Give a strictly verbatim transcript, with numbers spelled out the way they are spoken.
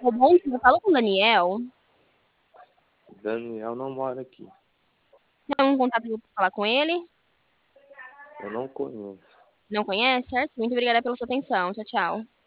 Ô, bom dia, eu falo com o Daniel. Daniel não mora aqui. Tem algum contato para falar com ele? Eu não conheço. Não conhece, certo? Muito obrigada pela sua atenção. Tchau, tchau.